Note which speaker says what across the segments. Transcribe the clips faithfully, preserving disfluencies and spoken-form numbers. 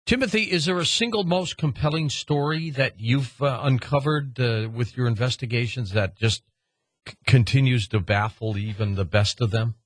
Speaker 1: Timothy, is there a single most compelling story that you've uh, uncovered uh, with your investigations that just c- continues to baffle even the best of them?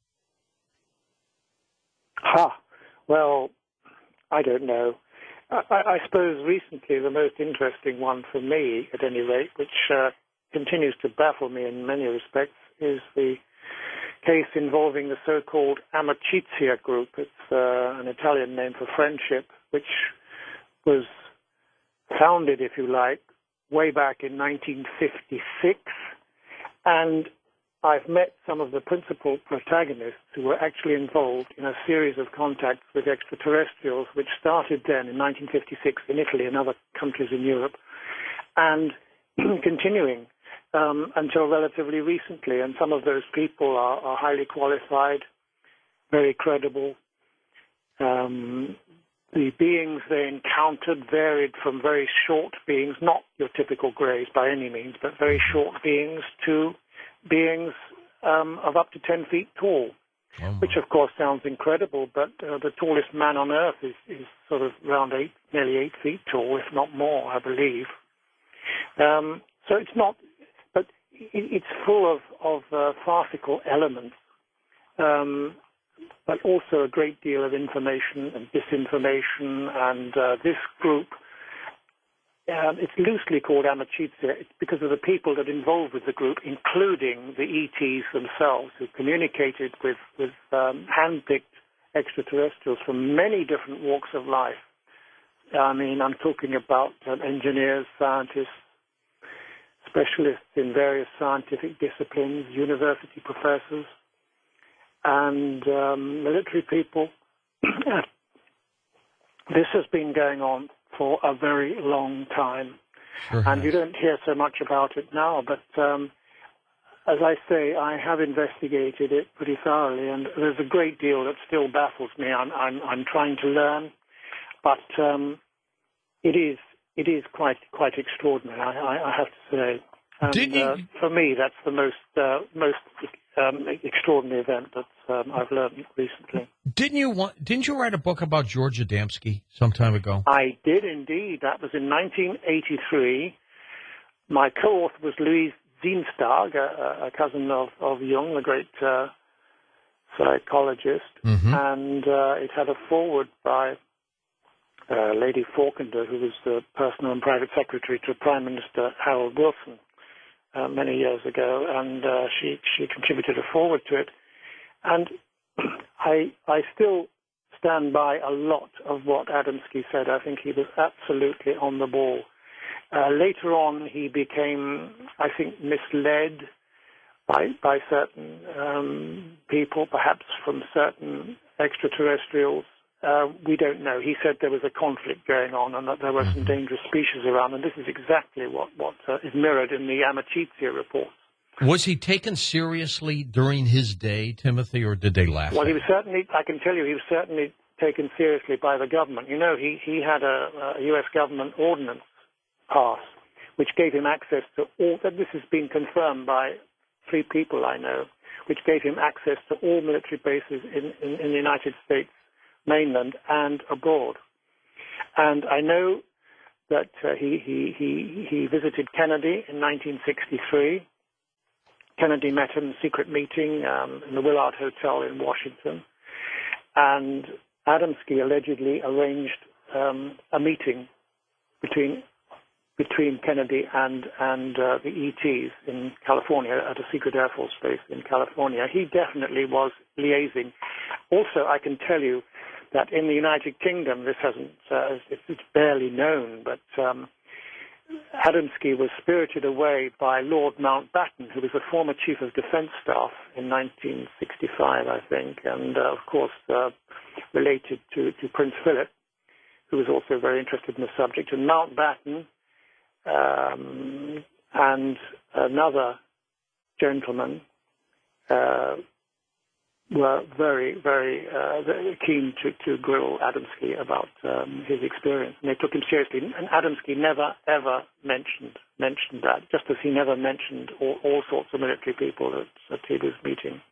Speaker 2: Ha! Well, I don't know. I, I suppose recently the most interesting one for me, at any rate, which uh, continues to baffle me in many respects, is the case involving the so-called Amicizia group. It's uh, an Italian name for friendship, which was founded, if you like, way back in nineteen fifty-six. And I've met some of the principal protagonists who were actually involved in a series of contacts with extraterrestrials, which started then in nineteen fifty-six in Italy and other countries in Europe, and continuing um, until relatively recently. And some of those people are, are highly qualified, very credible. Um, the beings they encountered varied from very short beings, not your typical greys by any means, but very short beings, to beings um, of up to ten feet tall, oh which of course sounds incredible, but uh, the tallest man on Earth is, is sort of around eight, nearly eight feet tall, if not more, I believe. Um, so it's not, but it, it's full of, of uh, farcical elements, um, but also a great deal of information and disinformation, and uh, this group, Um, it's loosely called Amicizia. It's because of the people that are involved with the group, including the E Ts themselves, who communicated with, with um, hand-picked extraterrestrials from many different walks of life. I mean, I'm talking about um, engineers, scientists, specialists in various scientific disciplines, university professors, and um, military people. This has been going on for a very long time.
Speaker 1: Sure
Speaker 2: and
Speaker 1: has.
Speaker 2: You don't hear so much about it now, but um, as I say, I have investigated it pretty thoroughly, and there's a great deal that still baffles me. I'm, I'm, I'm trying to learn, but um, it is it is quite quite extraordinary, I, I, I have to say. And
Speaker 1: Did you...
Speaker 2: uh, for me, that's the most uh, most um, extraordinary event that um, I've learned recently.
Speaker 1: Didn't you want? Didn't you write a book about George Adamski some time ago?
Speaker 2: I did indeed. That was in nineteen eighty-three. My co-author was Louise Dienstag, a, a cousin of, of Jung, the great uh, psychologist,
Speaker 1: mm-hmm.
Speaker 2: and uh, it had a foreword by uh, Lady Falkender, who was the personal and private secretary to Prime Minister Harold Wilson uh, many years ago, and uh, she she contributed a foreword to it. And I I still stand by a lot of what Adamski said. I think he was absolutely on the ball. Uh, later on, he became, I think, misled by by certain um, people, perhaps from certain extraterrestrials. Uh, we don't know. He said there was a conflict going on and that there were some dangerous species around, and this is exactly what, what uh, is mirrored in the Amicizia reports.
Speaker 1: Was he taken seriously during his day, Timothy, or did they laugh
Speaker 2: Well,
Speaker 1: at
Speaker 2: he was certainly, I can tell you, he was certainly taken seriously by the government. You know, he, he had a, a U S government ordinance passed, which gave him access to all, this has been confirmed by three people I know, which gave him access to all military bases in, in, in the United States mainland and abroad. And I know that uh, he, he, he, he visited Kennedy in nineteen sixty-three. Kennedy met him in a secret meeting um, in the Willard Hotel in Washington. And Adamski allegedly arranged um, a meeting between between Kennedy and, and uh, the E Ts in California at a secret Air Force base in California. He definitely was liaising. Also, I can tell you that in the United Kingdom, this hasn't, uh, it's, it's barely known, but um, Adamski was spirited away by Lord Mountbatten, who was a former Chief of Defence Staff in nineteen sixty-five, I think, and uh, of course uh, related to, to Prince Philip, who was also very interested in the subject. And Mountbatten um, and another gentleman uh, were very, very, uh, very keen to, to grill Adamski about um, his experience, and they took him seriously. And Adamski never, ever mentioned mentioned that, just as he never mentioned all, all sorts of military people at, at he was meeting.